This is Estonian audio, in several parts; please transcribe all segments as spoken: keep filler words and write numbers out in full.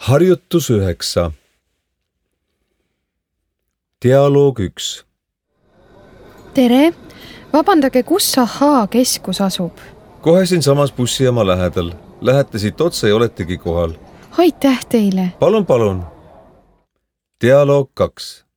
Harjutus üheksa. Dialoog üks. Tere! Vabandage, kus Ahaa keskus asub? Kohe siin samas bussijaama lähedal. Lähete siit otse ja oletegi kohal. Aitäh teile! Palun, palun! Dialoog kaks.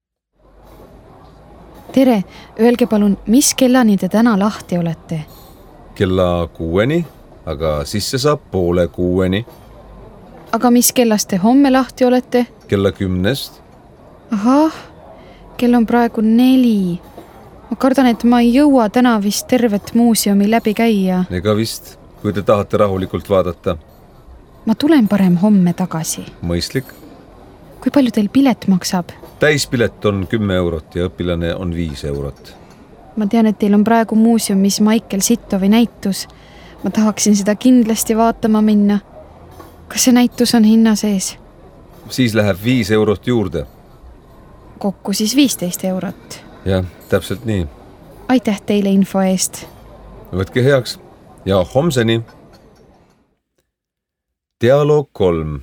Tere! Öelge palun, mis kellani te täna lahti olete? Kella kuueni, aga sisse saab poole kuueni. Aga mis kellast te homme lahti olete? Kella kümnest. Ahah, kell on praegu neli. Ma kardan, et ma ei jõua täna vist tervet muuseumi läbi käia. Ega vist, kui te tahate rahulikult vaadata. Ma tulen parem homme tagasi. Mõistlik. Kui palju teil pilet maksab? Täispilet on kümme eurot ja õpilane on viis eurot. Ma tean, et teil on praegu muuseumis Michael Sittovi näitus. Ma tahaksin seda kindlasti vaatama minna. Kas see näitus on hinna sees? Siis läheb viis eurot juurde. Kokku siis viisteist eurot. Jah, täpselt nii. Aitäh teile info eest. Võtke heaks ja homseni. Dialoog kolm.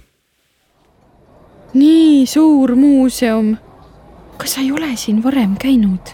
Nii suur muuseum. Kas sa ei ole siin varem käinud?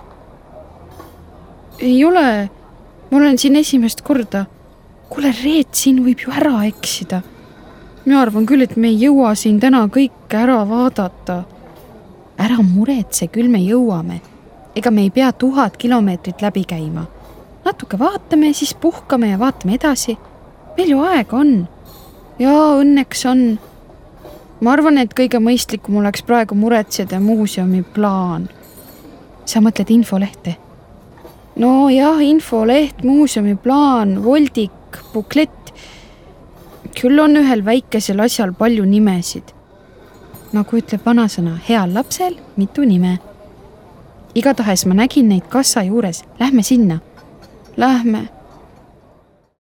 Ei ole. Ma olen siin esimest korda. Kuule, Reet, siin võib ju ära eksida. Ma arvan küll, et me ei jõua siin täna kõike ära vaadata. Ära muretse, küll me jõuame. Ega me ei pea tuhat kilomeetrit läbi käima. Natuke vaatame, siis puhkame ja vaatame edasi. Meil ju aega on. Jaa, õnneks on. Ma arvan, et kõige mõistlikum oleks praegu muretseda muuseumi plaan. Sa mõtled infolehte? No jah, infoleht, muuseumi plaan, voldik, buklett. Küll on ühel väikesel asjal palju nimesid. Nagu ütleb vanasõna, heal lapsel mitu nime. Igatahes ma nägin neid kassa juures. Lähme sinna. Lähme.